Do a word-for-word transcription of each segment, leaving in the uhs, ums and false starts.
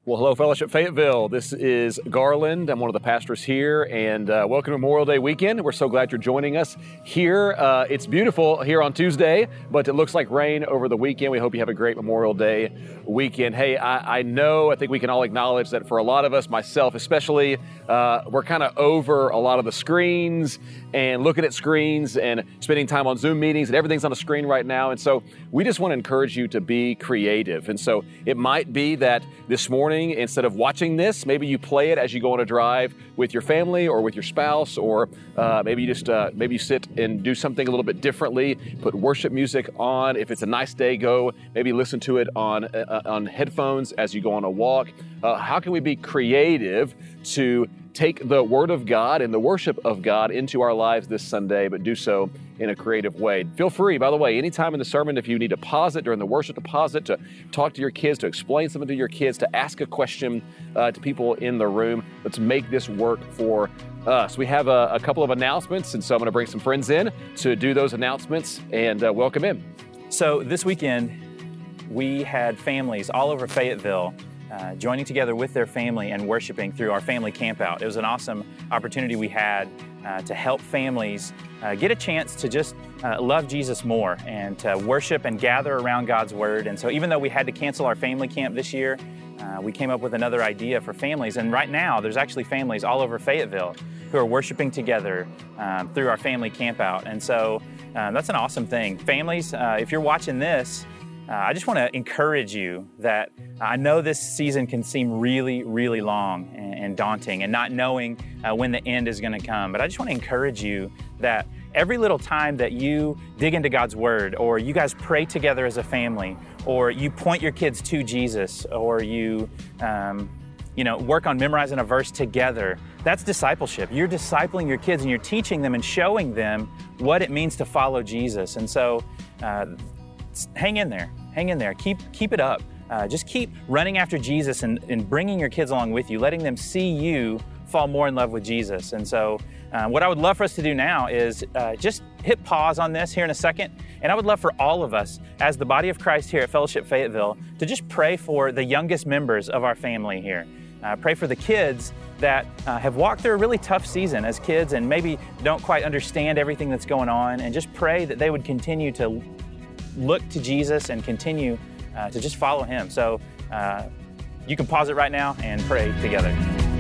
Well, hello, Fellowship Fayetteville. This is Garland. I'm one of the pastors here, and uh, welcome to Memorial Day weekend. We're so glad you're joining us here. Uh, it's beautiful here on Tuesday, but it looks like rain over the weekend. We hope you have a great Memorial Day weekend. Hey, I, I know, I think we can all acknowledge that for a lot of us, myself especially, uh, we're kind of over a lot of the screens and looking at screens and spending time on Zoom meetings, and everything's on the screen right now. And so we just want to encourage you to be creative. And so it might be that this morning, instead of watching this, maybe you play it as you go on a drive with your family or with your spouse, or uh, maybe you just uh, maybe you sit and do something a little bit differently. Put worship music on. If it's a nice day, go maybe listen to it on uh, on headphones as you go on a walk. Uh, how can we be creative to take the Word of God and the worship of God into our lives this Sunday, but do so in a creative way? Feel free, by the way, anytime in the sermon, if you need to pause it during the worship, to pause it, to talk to your kids, to explain something to your kids, to ask a question uh, to people in the room. Let's make this work for us. We have a, a couple of announcements, and so I'm going to bring some friends in to do those announcements, and uh, welcome in. So this weekend, we had families all over Fayetteville Uh, joining together with their family and worshiping through our family campout. It was an awesome opportunity we had uh, to help families uh, get a chance to just uh, love Jesus more and to worship and gather around God's Word. And so even though we had to cancel our family camp this year, uh, we came up with another idea for families. And right now, there's actually families all over Fayetteville who are worshiping together um, through our family campout. And so uh, that's an awesome thing. Families, uh, if you're watching this, Uh, I just want to encourage you that I know this season can seem really, really long and, and daunting, and not knowing uh, when the end is going to come. But I just want to encourage you that every little time that you dig into God's Word, or you guys pray together as a family, or you point your kids to Jesus, or you, um, you know, work on memorizing a verse together, that's discipleship. You're discipling your kids, and you're teaching them and showing them what it means to follow Jesus. And so, uh, hang in there. Hang in there. Keep keep it up. Uh, just keep running after Jesus and, and bringing your kids along with you, letting them see you fall more in love with Jesus. And so uh, what I would love for us to do now is uh, just hit pause on this here in a second. And I would love for all of us, as the body of Christ here at Fellowship Fayetteville, to just pray for the youngest members of our family here. Uh, pray for the kids that uh, have walked through a really tough season as kids and maybe don't quite understand everything that's going on. And just pray that they would continue to look to Jesus and continue uh, to just follow Him. So uh, you can pause it right now and pray together.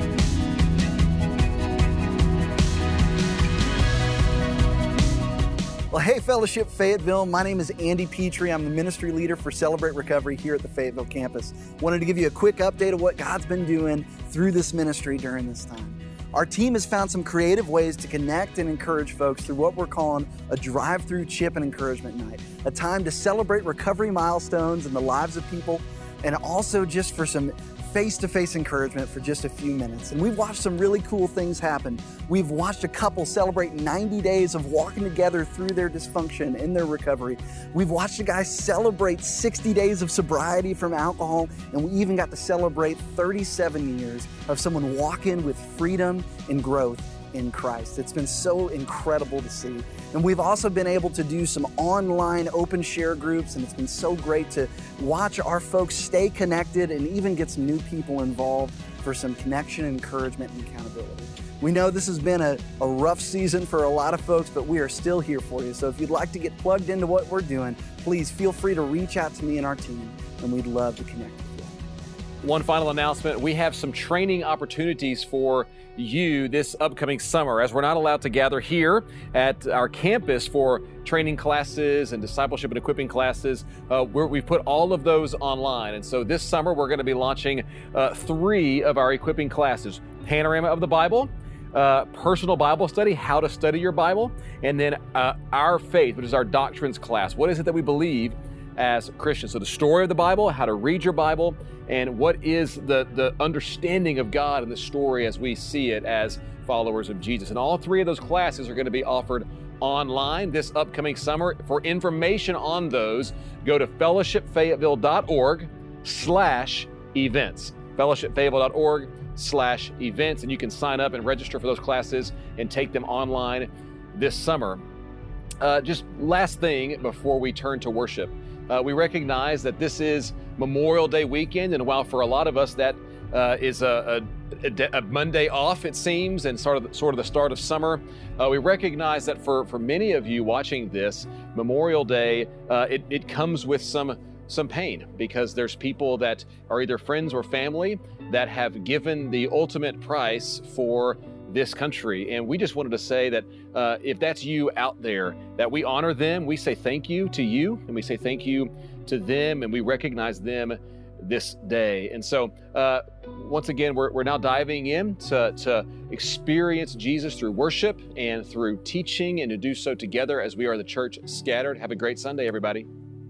Well, hey, Fellowship Fayetteville. My name is Andy Petrie. I'm the ministry leader for Celebrate Recovery here at the Fayetteville campus. Wanted to give you a quick update of what God's been doing through this ministry during this time. Our team has found some creative ways to connect and encourage folks through what we're calling a drive-through chip and encouragement night, a time to celebrate recovery milestones in the lives of people, and also just for some face-to-face encouragement for just a few minutes. And we've watched some really cool things happen. We've watched a couple celebrate ninety days of walking together through their dysfunction in their recovery. We've watched a guy celebrate sixty days of sobriety from alcohol, and we even got to celebrate thirty-seven years of someone walking with freedom and growth in Christ. It's been so incredible to see. And we've also been able to do some online open share groups, and it's been so great to watch our folks stay connected and even get some new people involved for some connection, encouragement, and accountability. We know this has been a, a rough season for a lot of folks, but we are still here for you. So if you'd like to get plugged into what we're doing, please feel free to reach out to me and our team, and we'd love to connect with you. One final announcement. We have some training opportunities for you this upcoming summer, as we're not allowed to gather here at our campus for training classes and discipleship and equipping classes. Uh, we're, we've put all of those online. And so this summer, we're going to be launching uh, three of our equipping classes: Panorama of the Bible, uh, Personal Bible Study, How to Study Your Bible, and then uh, Our Faith, which is our doctrines class. What is it that we believe as Christians? So the story of the Bible, how to read your Bible, and what is the, the understanding of God in the story as we see it as followers of Jesus. And all three of those classes are going to be offered online this upcoming summer. For information on those, go to fellowshipfayetteville.org slash events. fellowshipfayetteville.org slash events, and you can sign up and register for those classes and take them online this summer. Uh, just last thing before we turn to worship. Uh, we recognize that this is Memorial Day weekend, and while for a lot of us that uh, is a, a, a Monday off, it seems, and sort of the, sort of the start of summer. Uh, we recognize that for, for many of you watching this, Memorial Day, uh, it, it comes with some some pain, because there's people that are either friends or family that have given the ultimate price for this country. And we just wanted to say that uh, if that's you out there, that we honor them. We say thank you to you, and we say thank you to them, and we recognize them this day. And so uh, once again, we're, we're now diving in to, to experience Jesus through worship and through teaching, and to do so together as we are the church scattered. Have a great Sunday, everybody.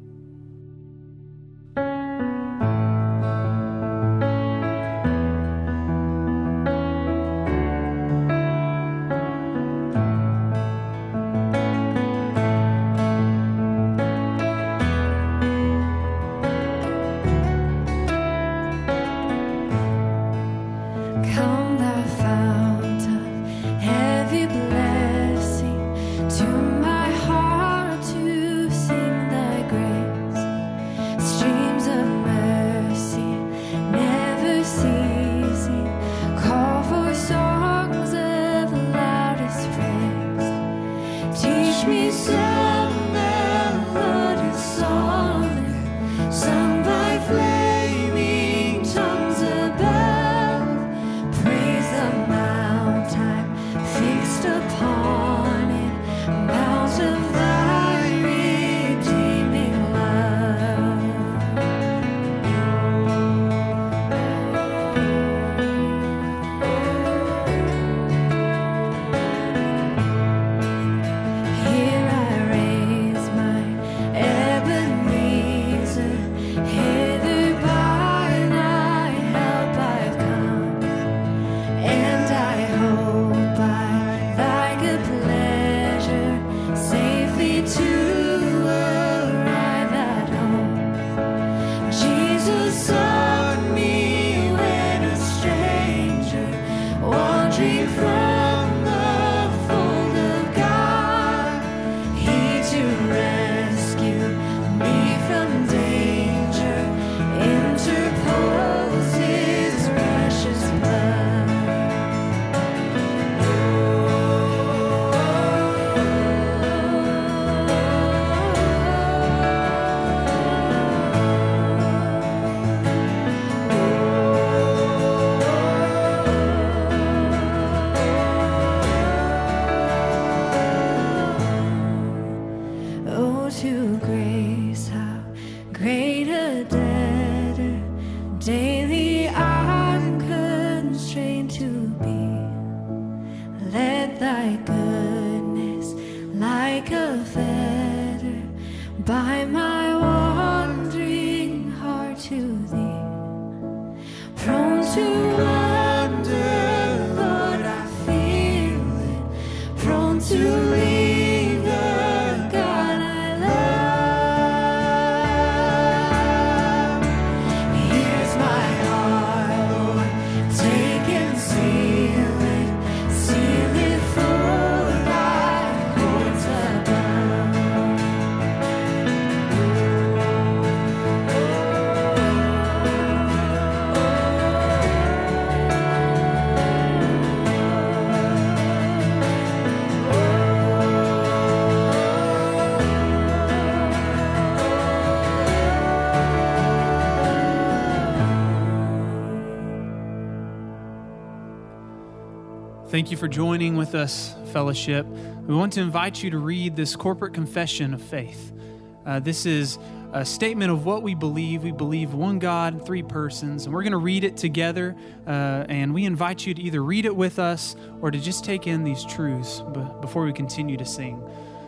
Thank you for joining with us, fellowship. We want to invite you to read this corporate confession of faith. Uh, this is a statement of what we believe. We believe one God, three persons, and we're going to read it together, uh, and we invite you to either read it with us or to just take in these truths before we continue to sing.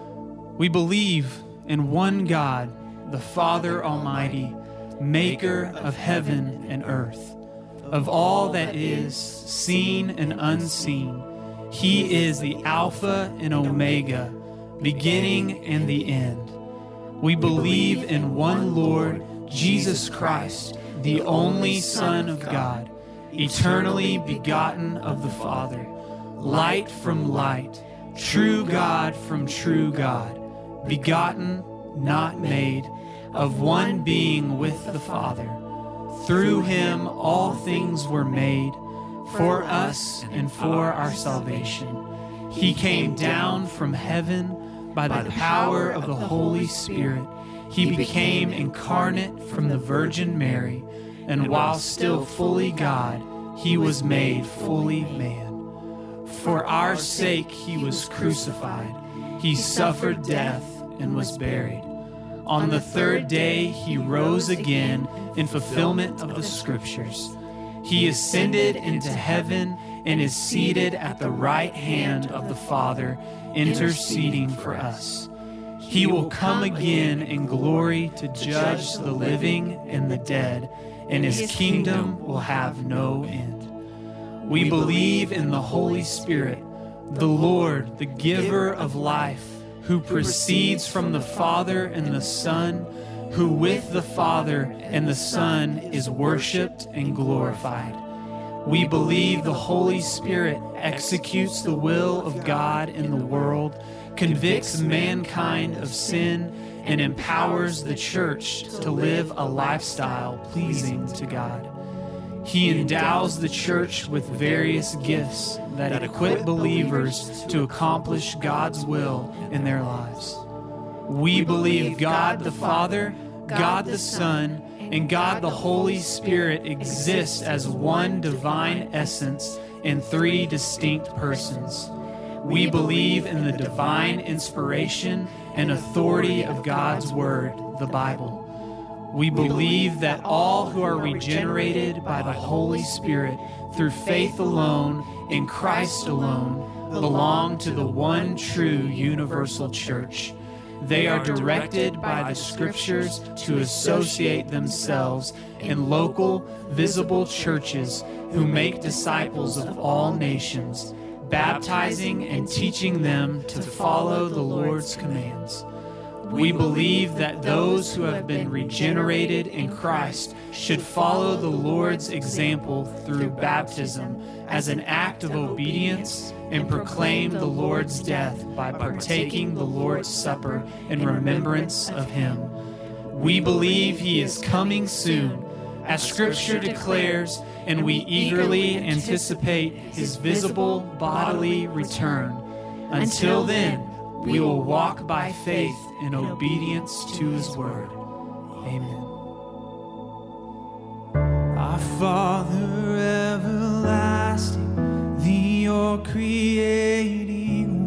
We believe in one God, the Father Almighty, maker of heaven and earth, of all that is seen and unseen. He is the Alpha and Omega, beginning and the end. We believe in one Lord, Jesus Christ, the only Son of God, eternally begotten of the Father, light from light, true God from true God, begotten, not made, of one being with the Father. Through him all things were made, for us and for our salvation. He came down from heaven by the power of the Holy Spirit. He became incarnate from the Virgin Mary, and while still fully God, he was made fully man. For our sake he was crucified. He suffered death and was buried. On the third day he rose again in fulfillment of the Scriptures. He ascended into heaven and is seated at the right hand of the Father, interceding for us. He will come again in glory to judge the living and the dead, and his kingdom will have no end. We believe in the Holy Spirit, the Lord, the giver of life, who proceeds from the Father and the Son, who with the Father and the Son is worshiped and glorified. We believe the Holy Spirit executes the will of God in the world, convicts mankind of sin, and empowers the church to live a lifestyle pleasing to God. He endows the church with various gifts that equip believers to accomplish God's will in their lives. We believe God the Father, God the Son, and God the Holy Spirit exist as one divine essence in three distinct persons. We believe in the divine inspiration and authority of God's Word, the Bible. We believe that all who are regenerated by the Holy Spirit through faith alone in Christ alone belong to the one true universal church. They are directed by the Scriptures to associate themselves in local, visible churches who make disciples of all nations, baptizing and teaching them to follow the Lord's commands. We believe that those who have been regenerated in Christ should follow the Lord's example through baptism as an act of obedience and proclaim the Lord's death by partaking the Lord's Supper in remembrance of him. We believe he is coming soon, as Scripture declares, and we eagerly anticipate his visible bodily return. Until then, we will walk by faith in obedience to his word. Amen. Our Father everlasting, the all-creating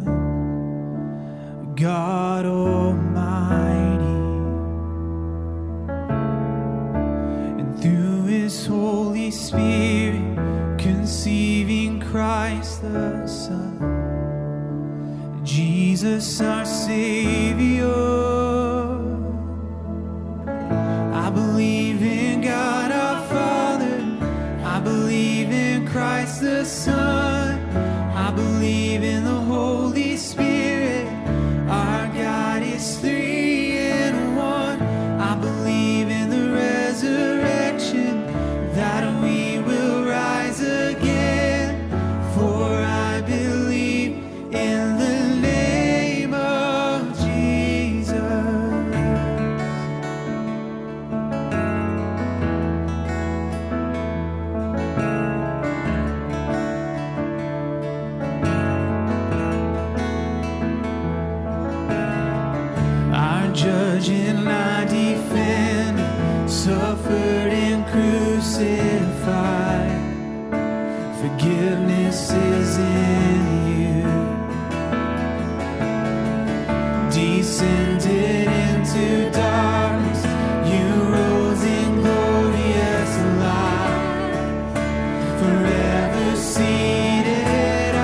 one, God Almighty, and through his Holy Spirit, conceiving Christ the Son, Jesus our Savior. I believe in God our Father, I believe in Christ the Son, I believe in the Holy Spirit, our God is three in one. I believe in the resurrection, that we will rise again, for I believe in the judge and I defend, suffered and crucified. Forgiveness is in you. Descended into darkness, you rose in glorious light. Forever seated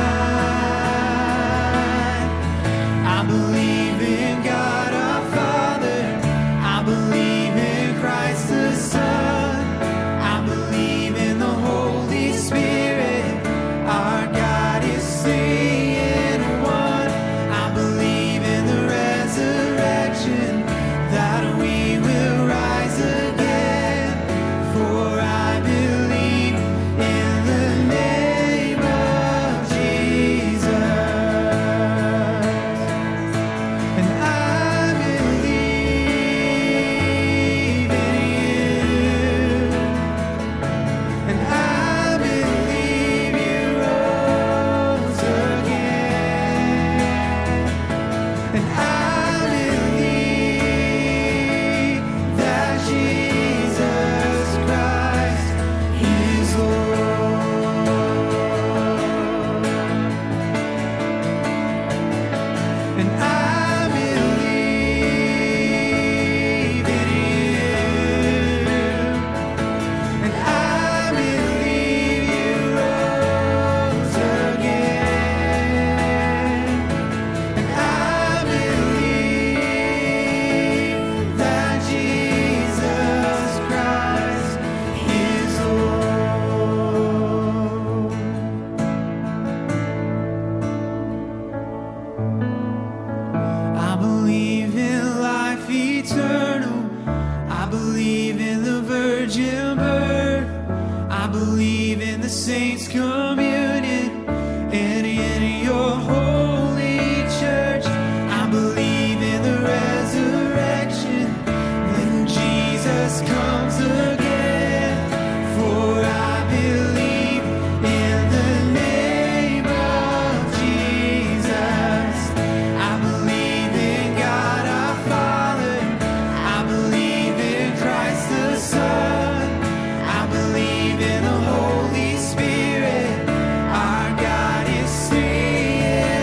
high. I believe in God. Three in one. I believe in the resurrection. believe in the saints' communion and in your holy church. I believe in the resurrection when Jesus comes again. For I believe in the name of Jesus. I believe in God our Father. I believe in Christ the Son. I believe in the Holy Spirit. Our God is three in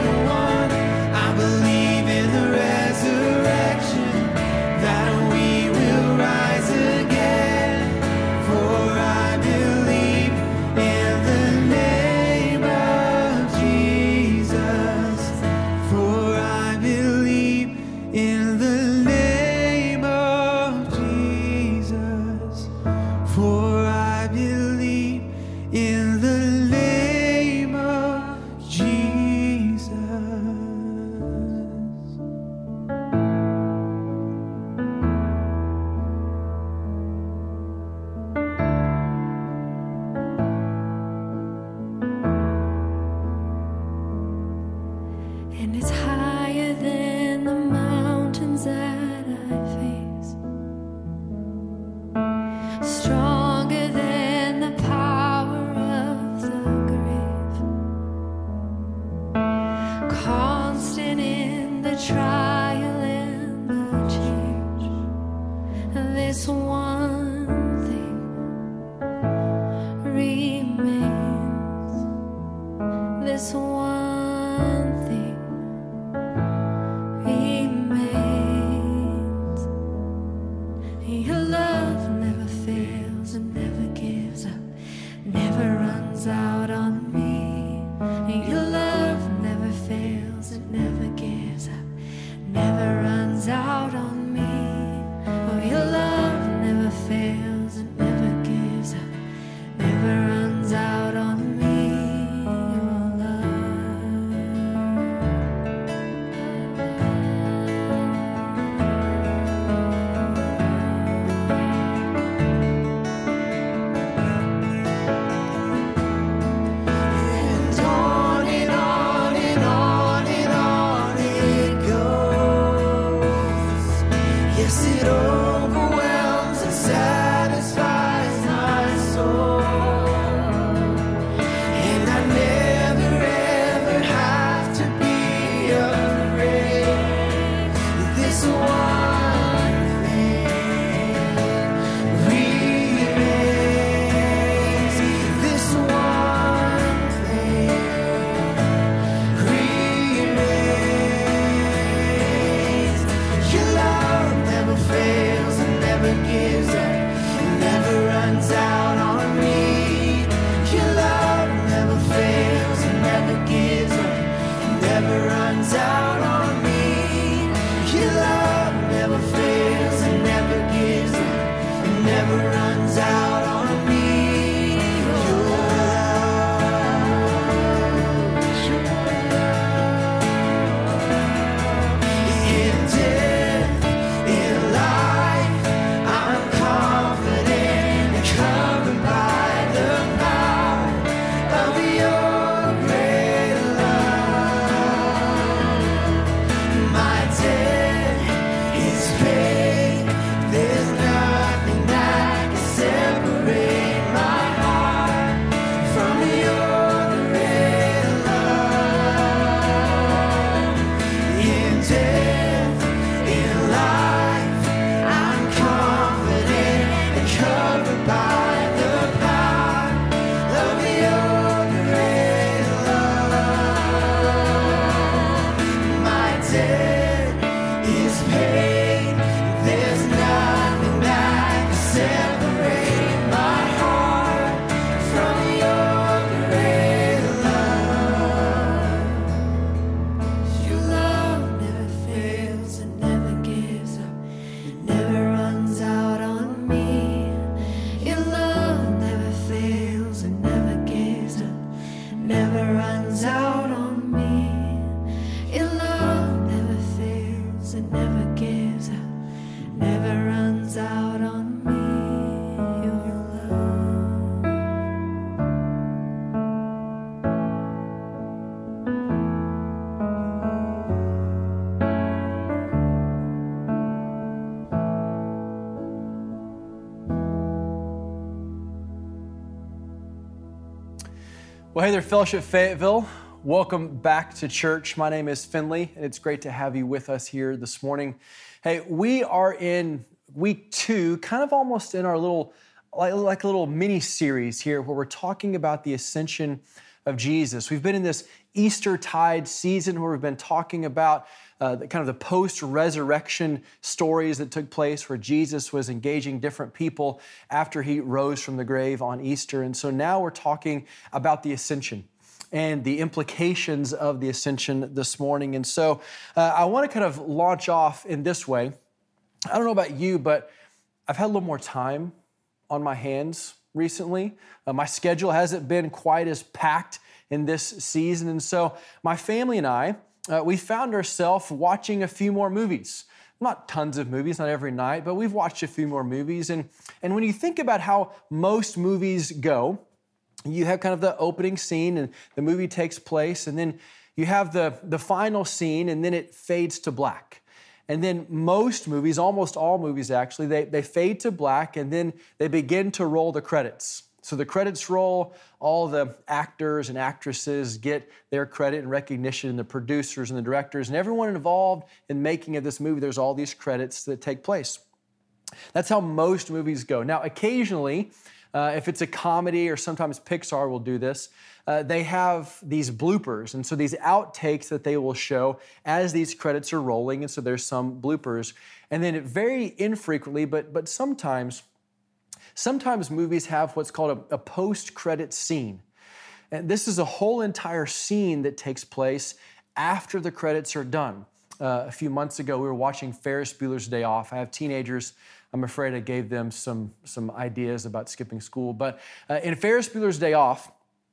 Well, hey there, Fellowship Fayetteville. Welcome back to church. My name is Finley, and it's great to have you with us here this morning. Hey, we are in week two, kind of almost in our little, like, like a little mini series here where we're talking about the ascension of Jesus. We've been in this Eastertide season where we've been talking about uh, the kind of the post-resurrection stories that took place where Jesus was engaging different people after he rose from the grave on Easter. And so now we're talking about the ascension and the implications of the ascension this morning. And so uh, I want to kind of launch off in this way. I don't know about you, but I've had a little more time on my hands recently. Uh, my schedule hasn't been quite as packed in this season. And so my family and I, uh, we found ourselves watching a few more movies. Not tons of movies, not every night, but we've watched a few more movies. And, and when you think about how most movies go, you have kind of the opening scene and the movie takes place, and then you have the, the final scene, and then it fades to black. And then most movies, almost all movies actually, they, they fade to black and then they begin to roll the credits. So the credits roll, all the actors and actresses get their credit and recognition, and the producers and the directors and everyone involved in making of this movie, there's all these credits that take place. That's how most movies go. Now, occasionally, uh, if it's a comedy or sometimes Pixar will do this, uh, they have these bloopers. And so these outtakes that they will show as these credits are rolling. And so there's some bloopers. And then it very infrequently, but, but sometimes, sometimes movies have what's called a, a post-credit scene. And this is a whole entire scene that takes place after the credits are done. Uh, a few months ago, we were watching Ferris Bueller's Day Off. I have teenagers. I'm afraid I gave them some, some ideas about skipping school. But uh, in Ferris Bueller's Day Off,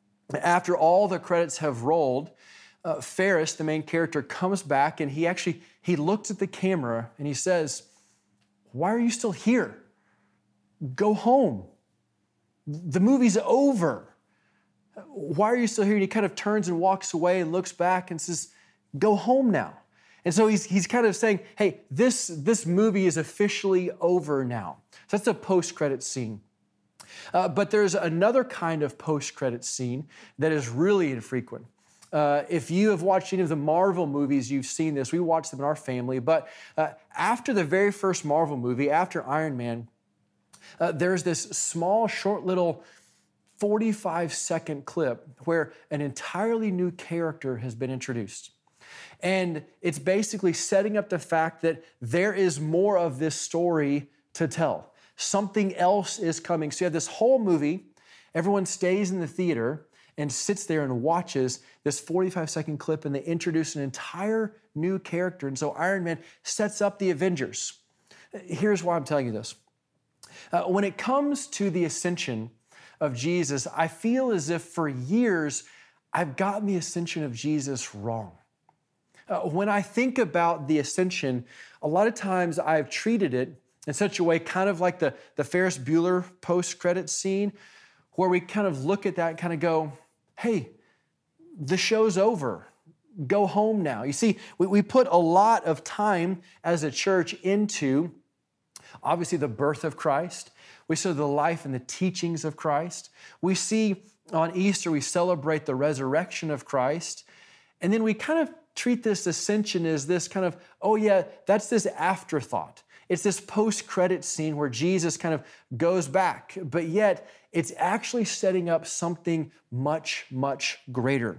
after all the credits have rolled, uh, Ferris, the main character, comes back and he actually, he looks at the camera and he says, "Why are you still here? Go home. The movie's over. Why are you still here?" And he kind of turns and walks away and looks back and says, "Go home now." And so he's, he's kind of saying, hey, this, this movie is officially over now. So that's a post-credit scene. Uh, but there's another kind of post-credit scene that is really infrequent. Uh, if you have watched any of the Marvel movies, you've seen this. We watched them in our family. But uh, after the very first Marvel movie, after Iron Man, uh, there's this small, short little forty-five second clip where an entirely new character has been introduced. And it's basically setting up the fact that there is more of this story to tell. Something else is coming. So you have this whole movie, everyone stays in the theater and sits there and watches this forty-five second clip, and they introduce an entire new character. And so Iron Man sets up the Avengers. Here's why I'm telling you this. Uh, when it comes to the ascension of Jesus, I feel as if for years I've gotten the ascension of Jesus wrong. Uh, when I think about the ascension, a lot of times I've treated it in such a way, kind of like the, the Ferris Bueller post-credit scene, where we kind of look at that and kind of go, hey, the show's over. Go home now. You see, we, we put a lot of time as a church into, obviously, the birth of Christ. We see the life and the teachings of Christ. We see on Easter, we celebrate the resurrection of Christ. And then we kind of treat this ascension as this kind of, oh yeah, that's this afterthought. It's this post-credit scene where Jesus kind of goes back, but yet it's actually setting up something much, much greater.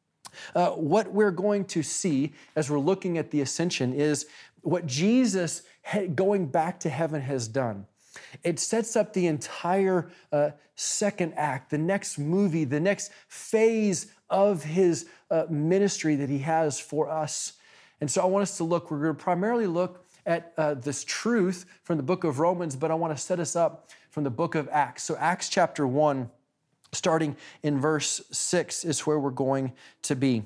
Uh, what we're going to see as we're looking at the ascension is what Jesus going back to heaven has done. It sets up the entire uh, second act, the next movie, the next phase of his uh, ministry that he has for us. And so I want us to look, we're going to primarily look at uh, this truth from the book of Romans, but I want to set us up from the book of Acts. So Acts chapter one, starting in verse six, is where we're going to be.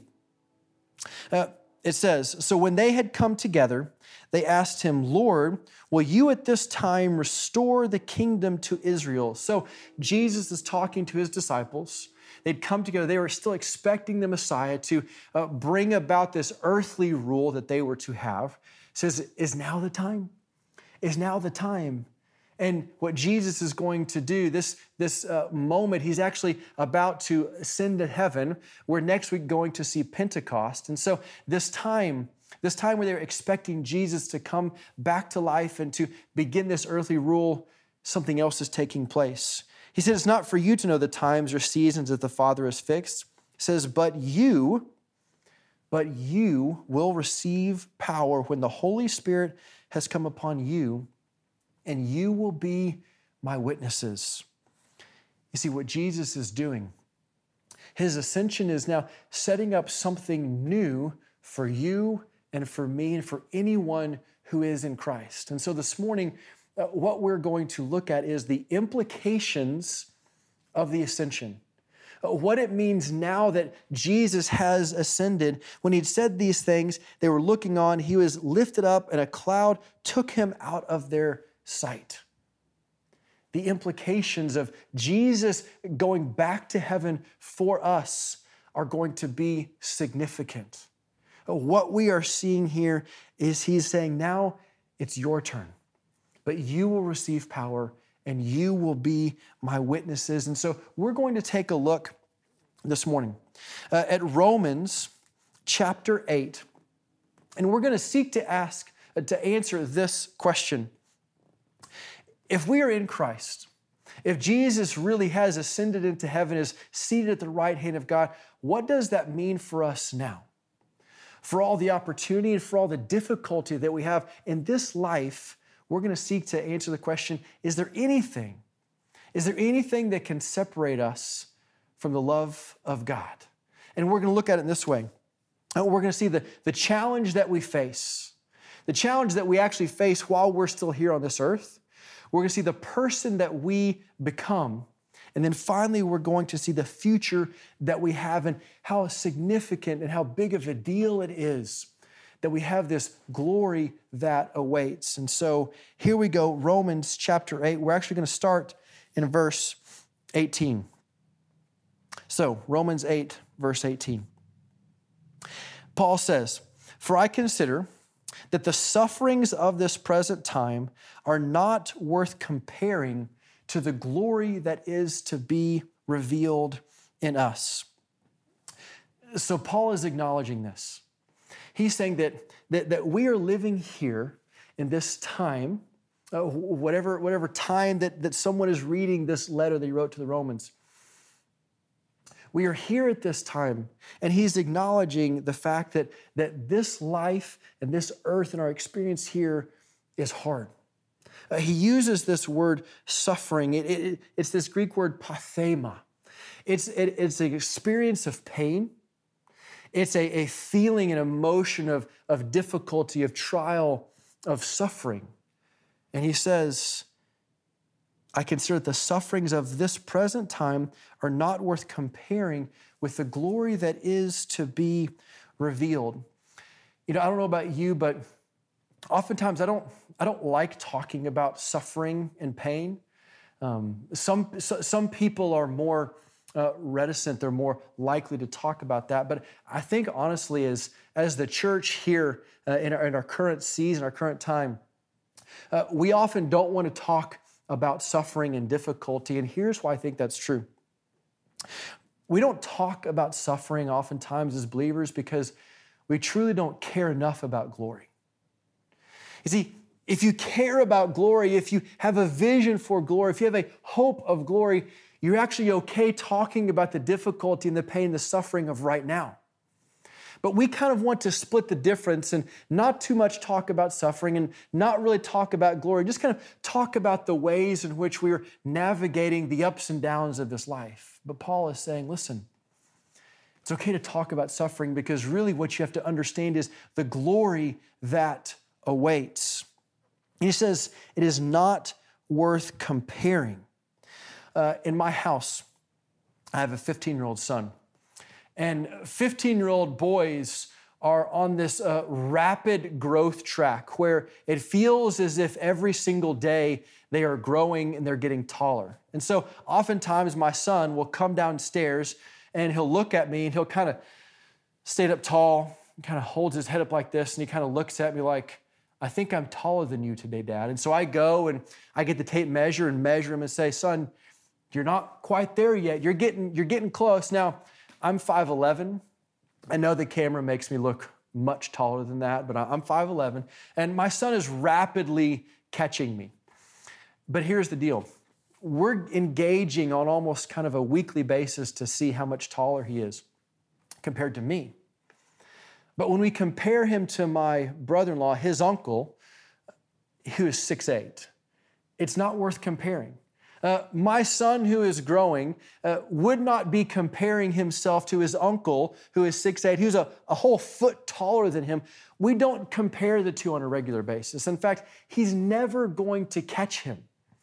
Uh, it says, "So when they had come together, they asked him, 'Lord, will you at this time restore the kingdom to Israel?'" So Jesus is talking to his disciples. They'd come together. They were still expecting the Messiah to uh, bring about this earthly rule that they were to have. It says, is now the time? Is now the time? And what Jesus is going to do, this, this uh, moment, he's actually about to ascend to heaven. We're next week going to see Pentecost. And so this time, this time where they're expecting Jesus to come back to life and to begin this earthly rule, something else is taking place. He said, it's not for you to know the times or seasons that the Father has fixed. He says, but you, but you will receive power when the Holy Spirit has come upon you, and you will be my witnesses. You see, what Jesus is doing, his ascension is now setting up something new for you and for me and for anyone who is in Christ. And so this morning, uh, what we're going to look at is the implications of the ascension. Uh, what it means now that Jesus has ascended. When he'd said these things, they were looking on, he was lifted up, and a cloud took him out of their sight. The implications of Jesus going back to heaven for us are going to be significant. What we are seeing here is he's saying, now it's your turn, but you will receive power and you will be my witnesses. And so we're going to take a look this morning uh, at Romans chapter eight, and we're going to seek to ask, uh, to answer this question. If we are in Christ, if Jesus really has ascended into heaven, is seated at the right hand of God, what does that mean for us now? For all the opportunity and for all the difficulty that we have in this life, we're going to seek to answer the question, is there anything, is there anything that can separate us from the love of God? And we're going to look at it in this way. We're going to see the, the challenge that we face, the challenge that we actually face while we're still here on this earth. We're going to see the person that we become. And then finally, we're going to see the future that we have and how significant and how big of a deal it is that we have this glory that awaits. And so here we go, Romans chapter eight. We're actually going to start in verse eighteen. So Romans eight, verse eighteen. Paul says, "For I consider that the sufferings of this present time are not worth comparing to the glory that is to be revealed in us." So Paul is acknowledging this. He's saying that, that, that we are living here in this time, uh, whatever, whatever time that, that someone is reading this letter that he wrote to the Romans. We are here at this time, and he's acknowledging the fact that, that this life and this earth and our experience here is hard. Uh, he uses this word suffering. It, it, it's this Greek word pathema. It's, it, it's an experience of pain. It's a, a feeling, an emotion of, of difficulty, of trial, of suffering. And he says, I consider the sufferings of this present time are not worth comparing with the glory that is to be revealed. You know, I don't know about you, but oftentimes I don't, I don't like talking about suffering and pain. Um, some, so, some people are more uh, reticent. They're more likely to talk about that. But I think honestly, as, as the church here uh, in, our, in our current season, our current time, uh, we often don't want to talk about suffering and difficulty. And here's why I think that's true. We don't talk about suffering oftentimes as believers because we truly don't care enough about glory. You see, if you care about glory, if you have a vision for glory, if you have a hope of glory, you're actually okay talking about the difficulty and the pain, the suffering of right now. But we kind of want to split the difference and not too much talk about suffering and not really talk about glory, just kind of talk about the ways in which we're navigating the ups and downs of this life. But Paul is saying, listen, it's okay to talk about suffering because really what you have to understand is the glory that awaits. He says it is not worth comparing. Uh, in my house, I have a fifteen-year-old son. And fifteen-year-old boys are on this uh, rapid growth track where it feels as if every single day they are growing and they're getting taller. And so oftentimes my son will come downstairs and he'll look at me and he'll kind of stand up tall, kind of holds his head up like this, and he kind of looks at me like, I think I'm taller than you today, Dad. And so I go and I get the tape measure and measure him and say, son, you're not quite there yet. You're getting, you're getting close. Now, I'm five eleven. I know the camera makes me look much taller than that, but I'm five eleven. And my son is rapidly catching me. But here's the deal. We're engaging on almost kind of a weekly basis to see how much taller he is compared to me. But when we compare him to my brother-in-law, his uncle, who is six eight, it's not worth comparing. Uh, my son, who is growing, uh, would not be comparing himself to his uncle, who is six eight, who's a, a whole foot taller than him. We don't compare the two on a regular basis. In fact, he's never going to catch him.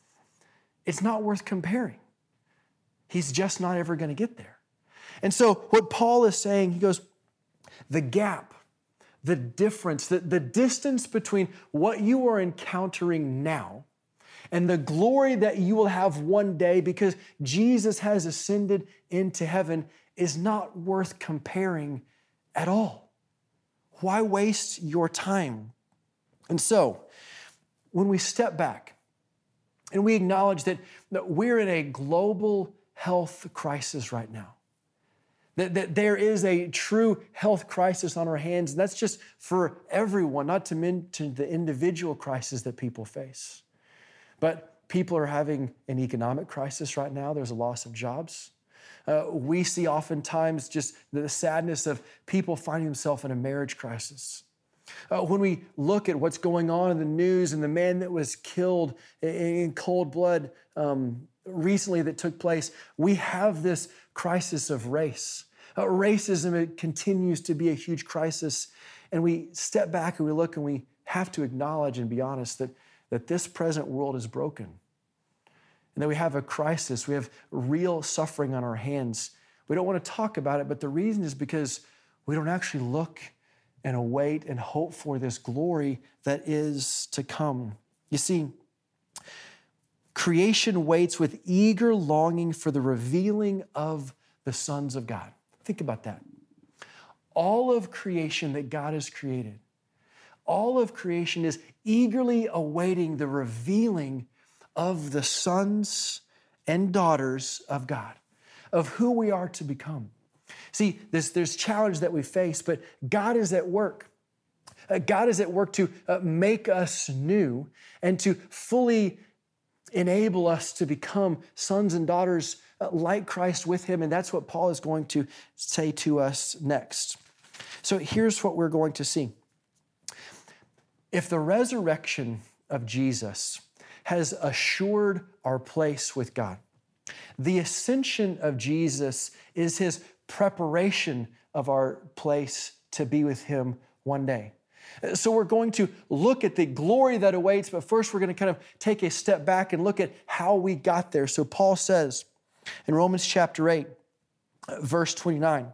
It's not worth comparing. He's just not ever going to get there. And so what Paul is saying, he goes, the gap, the difference, the, the distance between what you are encountering now and the glory that you will have one day because Jesus has ascended into heaven is not worth comparing at all. Why waste your time? And so, when we step back and we acknowledge that, that we're in a global health crisis right now, That, that there is a true health crisis on our hands, and that's just for everyone, not to mention the individual crisis that people face. But people are having an economic crisis right now. There's a loss of jobs. Uh, we see oftentimes just the sadness of people finding themselves in a marriage crisis. Uh, when we look at what's going on in the news and the man that was killed in, in cold blood um, recently that took place, we have this crisis of race. Uh, racism, it continues to be a huge crisis. And we step back and we look and we have to acknowledge and be honest that, that this present world is broken. And that we have a crisis. We have real suffering on our hands. We don't want to talk about it, but the reason is because we don't actually look and await and hope for this glory that is to come. You see, creation waits with eager longing for the revealing of the sons of God. Think about that. All of creation that God has created, all of creation is eagerly awaiting the revealing of the sons and daughters of God, of who we are to become. See, there's, there's challenge that we face, but God is at work. Uh, God is at work to uh, make us new and to fully enable us to become sons and daughters uh, like Christ with Him, and that's what Paul is going to say to us next. So here's what we're going to see. If the resurrection of Jesus has assured our place with God, the ascension of Jesus is His preparation of our place to be with Him one day. So we're going to look at the glory that awaits, but first we're going to kind of take a step back and look at how we got there. So Paul says in Romans chapter eight, verse twenty-nine,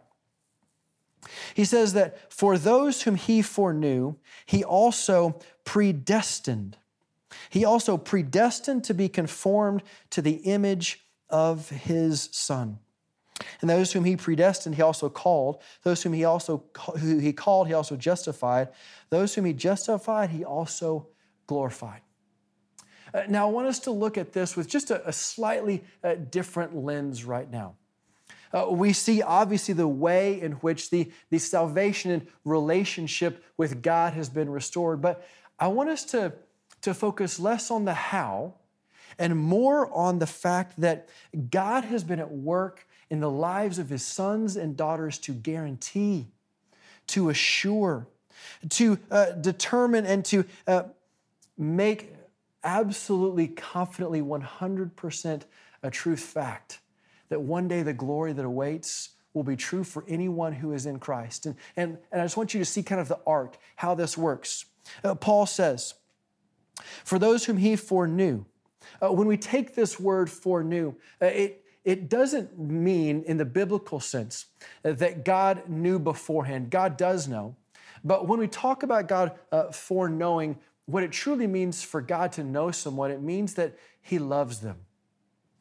he says that for those whom He foreknew, He also predestined. He also predestined to be conformed to the image of His Son. And those whom He predestined, He also called. Those whom He also who He called, He also justified. Those whom He justified, He also glorified. Uh, now, I want us to look at this with just a, a slightly uh, different lens right now. Uh, we see, obviously, the way in which the, the salvation and relationship with God has been restored. But I want us to, to focus less on the how and more on the fact that God has been at work in the lives of His sons and daughters to guarantee, to assure, to uh, determine, and to uh, make absolutely confidently one hundred percent a truth fact that one day the glory that awaits will be true for anyone who is in Christ. And, and, and I just want you to see kind of the arc, how this works. Uh, Paul says, for those whom He foreknew, uh, when we take this word foreknew, uh, it It doesn't mean in the biblical sense that God knew beforehand. God does know. But when we talk about God uh, foreknowing, what it truly means for God to know someone, it means that He loves them.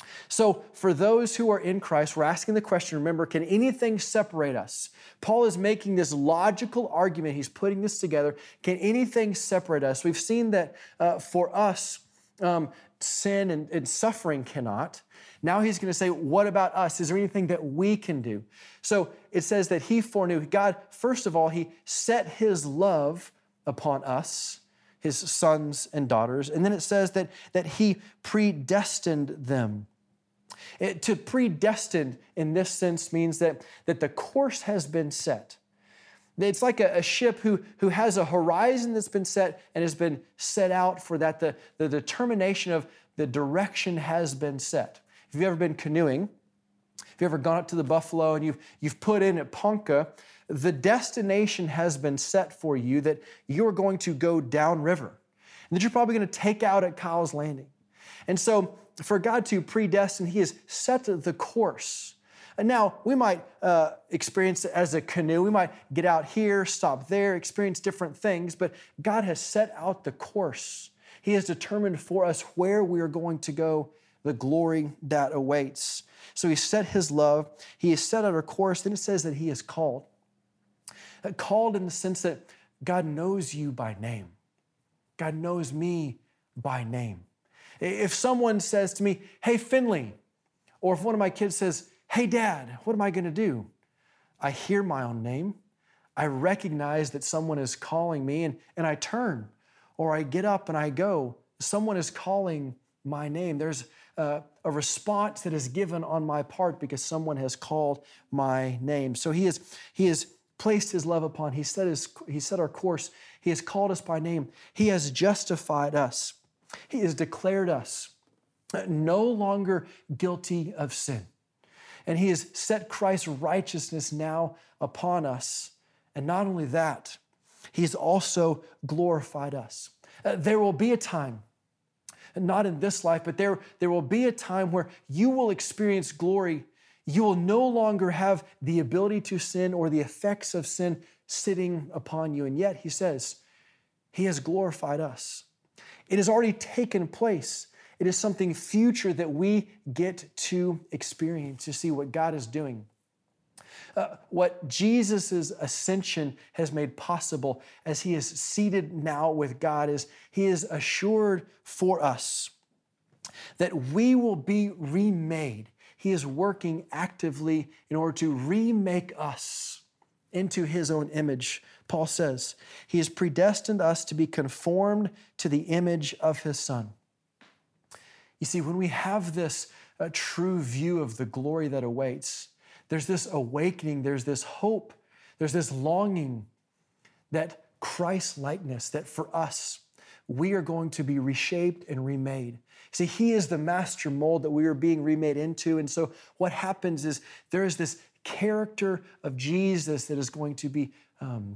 So for those who are in Christ, we're asking the question, remember, can anything separate us? Paul is making this logical argument. He's putting this together. Can anything separate us? We've seen that uh, for us, um, sin and, and suffering cannot. Now he's going to say, what about us? Is there anything that we can do? So it says that he foreknew. God, first of all, he set his love upon us, his sons and daughters. And then it says that, that he predestined them. It, to predestined in this sense means that, that the course has been set. It's like a, a ship who, who has a horizon that's been set and has been set out for that. The, the determination of the direction has been set. If you've ever been canoeing, if you've ever gone up to the Buffalo and you've, you've put in at Ponca, the destination has been set for you that you're going to go downriver and that you're probably going to take out at Kyle's Landing. And so for God to predestine, he has set the course. And now we might uh, experience it as a canoe. We might get out here, stop there, experience different things, but God has set out the course. He has determined for us where we are going to go, the glory that awaits. So he set his love. He has set out our course. Then it says that he is called. Uh, called in the sense that God knows you by name. God knows me by name. If someone says to me, hey, Finley, or if one of my kids says, hey, Dad, what am I going to do? I hear my own name. I recognize that someone is calling me, and, and I turn, or I get up and I go. Someone is calling my name. There's uh, a response that is given on my part because someone has called my name. So he has, he has placed his love upon, he set, his, he set our course. He has called us by name. He has justified us. He has declared us no longer guilty of sin. And he has set Christ's righteousness now upon us. And not only that, he's also glorified us. Uh, there will be a time, not in this life, but there, there will be a time where you will experience glory. You will no longer have the ability to sin or the effects of sin sitting upon you. And yet, he says, he has glorified us. It has already taken place. It is something future that we get to experience, to see what God is doing. Uh, what Jesus' ascension has made possible as he is seated now with God is he is assured for us that we will be remade. He is working actively in order to remake us into his own image. Paul says, he has predestined us to be conformed to the image of his Son. You see, when we have this uh, true view of the glory that awaits, there's this awakening, there's this hope, there's this longing that Christ-likeness, that for us, we are going to be reshaped and remade. See, he is the master mold that we are being remade into. And so what happens is there is this character of Jesus that is going to be um,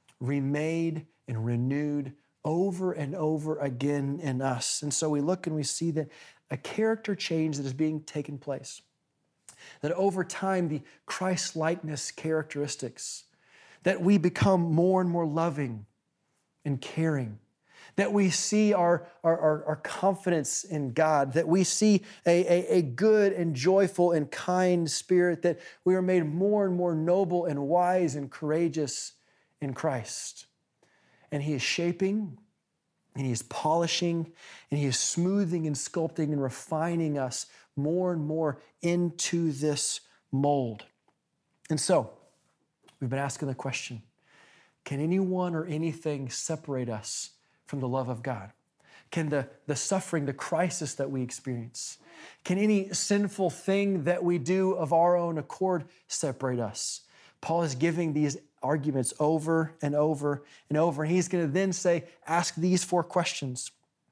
remade and renewed over and over again in us. And so we look and we see that a character change that is being taken place. That over time, the Christ-likeness characteristics, that we become more and more loving and caring, that we see our, our, our, our confidence in God, that we see a, a, a good and joyful and kind spirit, that we are made more and more noble and wise and courageous in Christ. And he is shaping, and he is polishing, and he is smoothing and sculpting and refining us more and more into this mold. And so, we've been asking the question, can anyone or anything separate us from the love of God? Can the, the suffering, the crisis that we experience, can any sinful thing that we do of our own accord separate us? Paul is giving these arguments over and over and over, and he's going to then say, ask these four questions.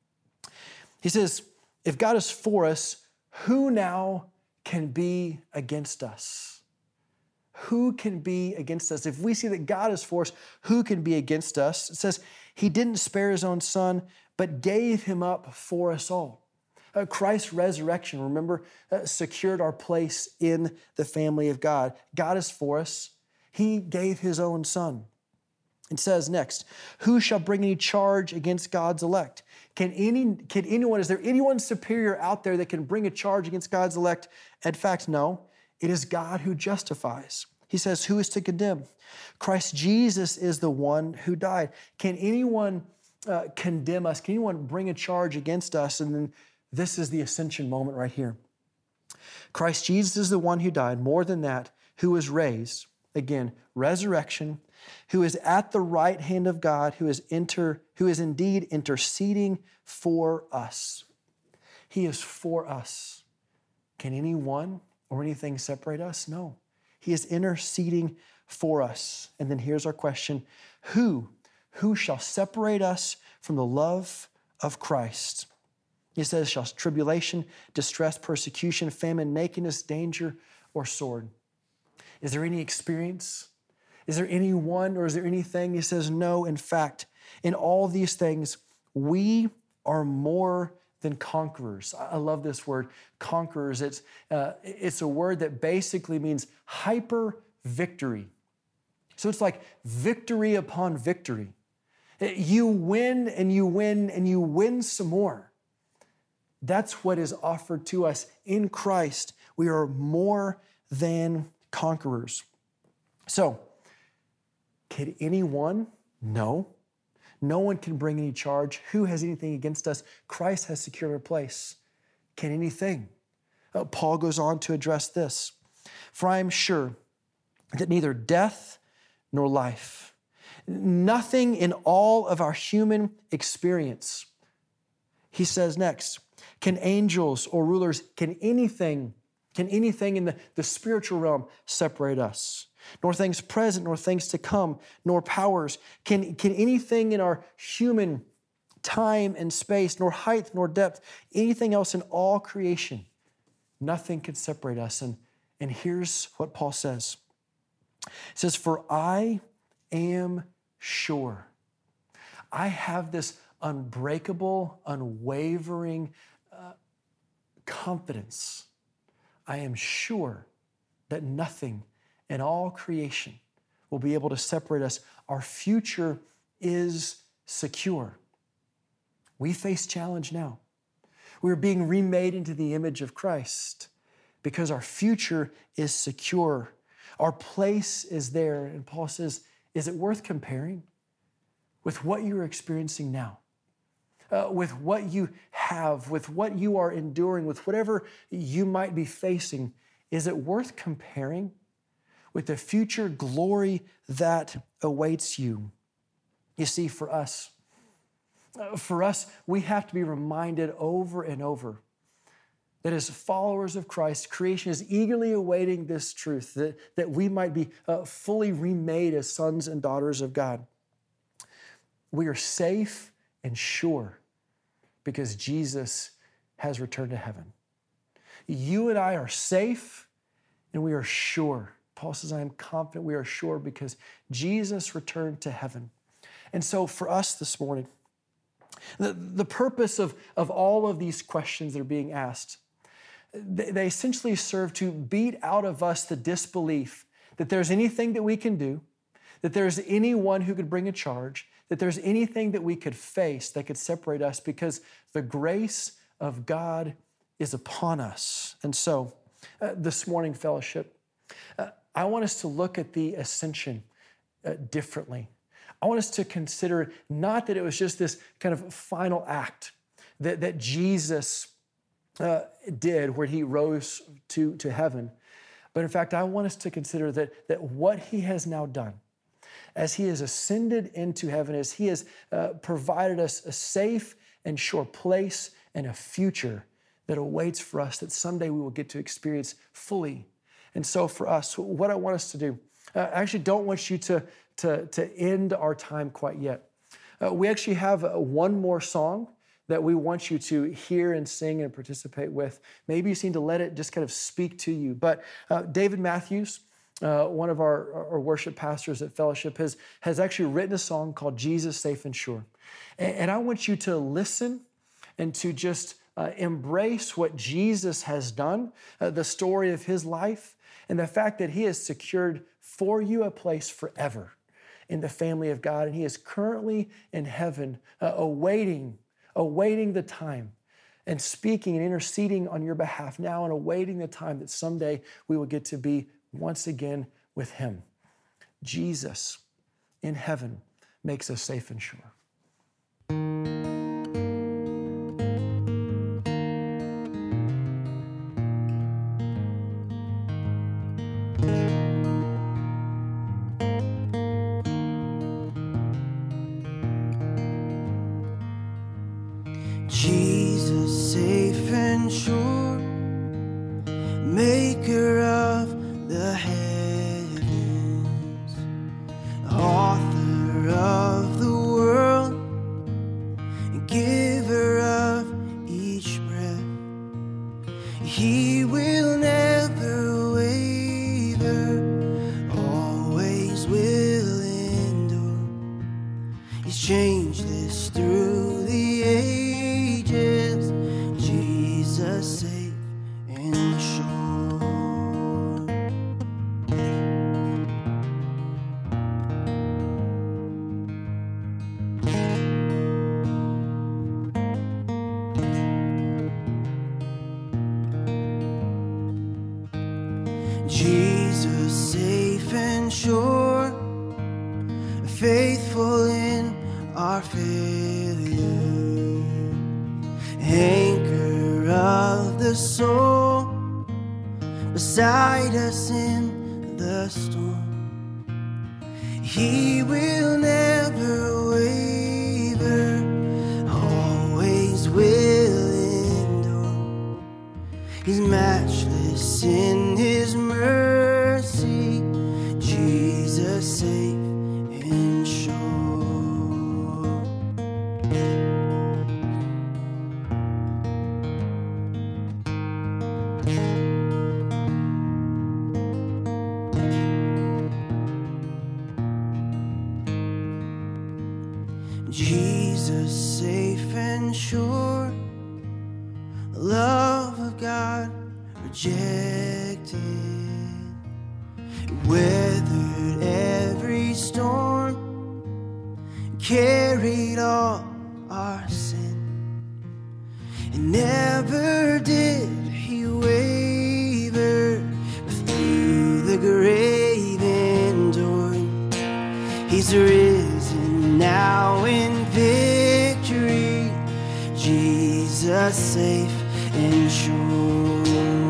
He says, if God is for us, who now can be against us? Who can be against us? If we see that God is for us, who can be against us? It says, he didn't spare his own Son, but gave him up for us all. Uh, Christ's resurrection, remember, uh, secured our place in the family of God. God is for us. He gave his own Son. It says next, who shall bring any charge against God's elect? Can any, can anyone, is there anyone superior out there that can bring a charge against God's elect? In fact, no. It is God who justifies. He says, who is to condemn? Christ Jesus is the one who died. Can anyone uh, condemn us? Can anyone bring a charge against us? And then this is the ascension moment right here. Christ Jesus is the one who died. More than that, who was raised. Again, resurrection, who is at the right hand of God, who is inter, who is indeed interceding for us. He is for us. Can anyone or anything separate us? No. He is interceding for us. And then here's our question. Who? Who shall separate us from the love of Christ? He says, shall tribulation, distress, persecution, famine, nakedness, danger, or sword? Is there any experience? Is there anyone or is there anything? He says, no. In fact, in all these things, we are more than conquerors. I love this word, conquerors. It's, uh, it's a word that basically means hyper victory. So it's like victory upon victory. You win and you win and you win some more. That's what is offered to us in Christ. We are more than conquerors. So, can anyone? No. No one can bring any charge. Who has anything against us? Christ has secured our place. Can anything? Uh, Paul goes on to address this. For I am sure that neither death nor life, nothing in all of our human experience, he says next, can angels or rulers, can anything, can anything in the, the spiritual realm separate us? Nor things present, nor things to come, nor powers. Can, can anything in our human time and space, nor height, nor depth, anything else in all creation, nothing can separate us. And, and here's what Paul says. He says, for I am sure. I have this unbreakable, unwavering uh, confidence. I am sure that nothing in all creation will be able to separate us. Our future is secure. We face challenge now. We're being remade into the image of Christ because our future is secure. Our place is there. And Paul says, is it worth comparing with what you're experiencing now? Uh, with what you have, with what you are enduring, with whatever you might be facing, is it worth comparing with the future glory that awaits you? You see, for us, uh, for us, we have to be reminded over and over that as followers of Christ, creation is eagerly awaiting this truth, that, that we might be uh, fully remade as sons and daughters of God. We are safe and sure because Jesus has returned to heaven. You and I are safe and we are sure. Paul says, I am confident we are sure because Jesus returned to heaven. And so for us this morning, the, the purpose of, of all of these questions that are being asked, they, they essentially serve to beat out of us the disbelief that there's anything that we can do, that there's anyone who could bring a charge, that there's anything that we could face that could separate us because the grace of God is upon us. And so uh, this morning, fellowship, uh, I want us to look at the ascension uh, differently. I want us to consider not that it was just this kind of final act that, that Jesus uh, did where he rose to, to heaven, but in fact, I want us to consider that, that what he has now done, as he has ascended into heaven, as he has uh, provided us a safe and sure place and a future that awaits for us that someday we will get to experience fully. And so for us, what I want us to do, uh, I actually don't want you to, to, to end our time quite yet. Uh, we actually have uh, one more song that we want you to hear and sing and participate with. Maybe you seem to let it just kind of speak to you. But uh, David Matthews, uh, one of our, our worship pastors at Fellowship, has, has actually written a song called Jesus Safe and Sure. And, and I want you to listen and to just uh, embrace what Jesus has done, uh, the story of his life, and the fact that he has secured for you a place forever. in the family of God, and he is currently in heaven, uh, awaiting, awaiting the time and speaking and interceding on your behalf now and awaiting the time that someday we will get to be once again with him. Jesus in heaven makes us safe and sure. Jesus, safe and sure, maker of the heavens, author of the world, and giver of each breath. He will never waver, always will endure. He's changeless through the ages. Jesus, safe and sure. Jesus, safe and sure, faithful in our failure, anchor of the soul, beside us in the storm. He will never waver, always will endure. He's matchless in his mercy, Jesus, safe and sure. Jesus, safe and sure, love of God rejected, weathered every storm, carried all our sin, and never did he waver, but through the grave endured. He's risen now in victory, Jesus, safe and sure.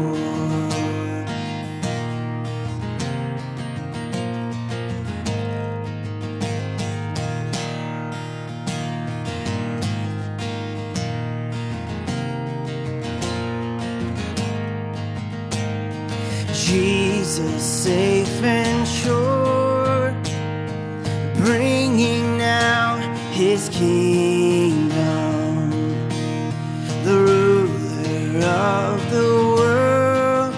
Jesus, safe and sure, bringing now his kingdom, the ruler of the world,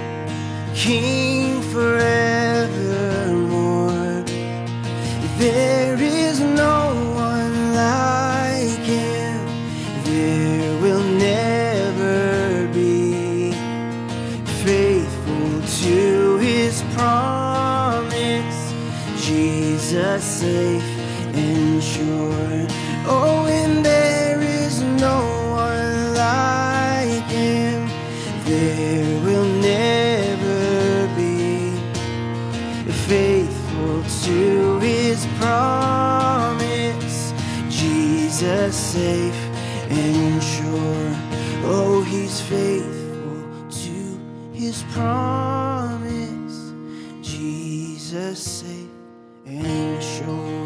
King forevermore. There is no one like him, there will never be. Faithful to his promise, Jesus, safe and sure. Oh, and there is no one like him, there will never be. Faithful to his promise, Jesus, safe and sure. Oh, he's faithful to his promise, Jesus, safe and sure.